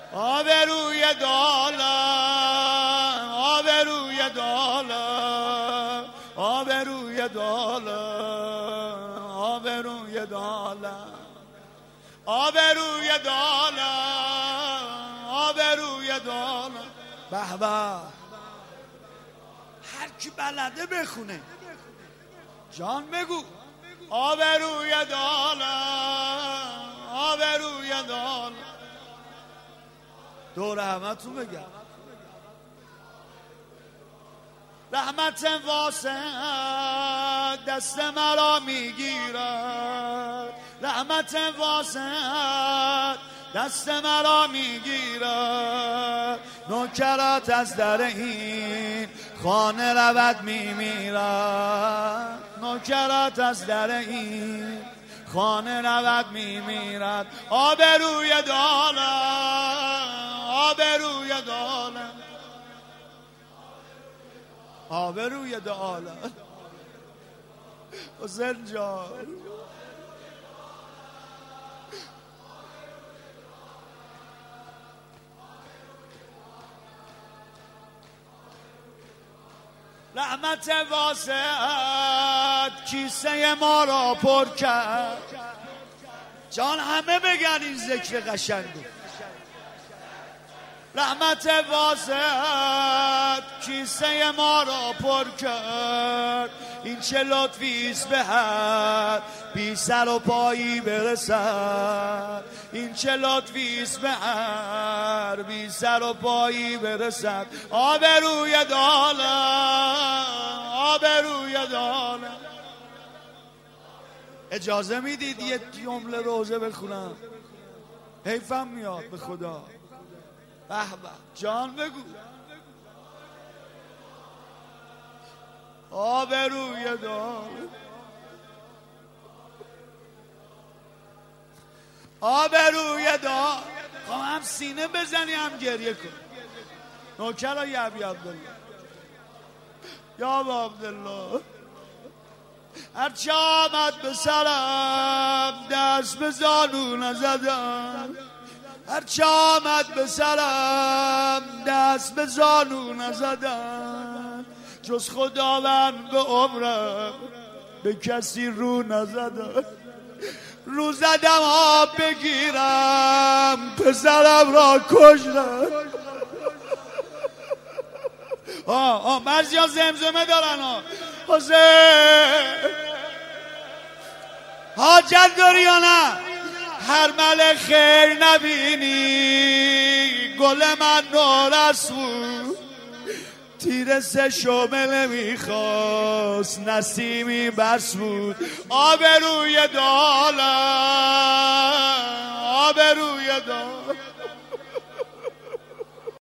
آبروی دالم آبروی دالم آبروی دالم آبروی دالم آبروی دالم آبروی دالم. به به، هر کی بلده بخونه. جان بگو. آبروی دالم آبروی دالم. دور همتون بگم رحمت واسع دست مرا میگیرد، رحمت واسع دست مرا میگیرد، نوکرات از در این خانه رود میمیرد، نوکرات از در این خانه رود میمیرد. آبروی دالم آبروی دالم آبروی دالم. حسین جان رحمت واسعت کیسه ما را پر کرد. جان همه بگن این ذکر قشنگو. رحمت واسعت کیسه ما را پر کرد، این چه لطفیست به حد بی سر و پایی برسد، این چه لطفیست به حد بی سر و پایی برسد. آبروی دالم آبروی دالم. اجازه میدید یه جمله روزه بخونم؟ حیفم میاد به خدا. به به، جان بگو. آبروی دالم آبروی دالم. هم سینه بزنی هم گریه کن. نوکر یا ابی عبدالله یا ابا عبدالله. هرچه آمد به سرم دست به زانو نزدم، هرچه آمد به سرم دست به زانو نزدم، جز خداوند به عمرم به کسی رو نزدم. رو زدم آب بگیرم پسرم را کشتم. مرزی ها زمزمه دارن ها. حسین حاجت داری یا نه؟ هر مل خیر نبینی گل من نورس بود، تیر سه شمله میخواست نسیمی بس بود. آبروی دالم آبروی دالم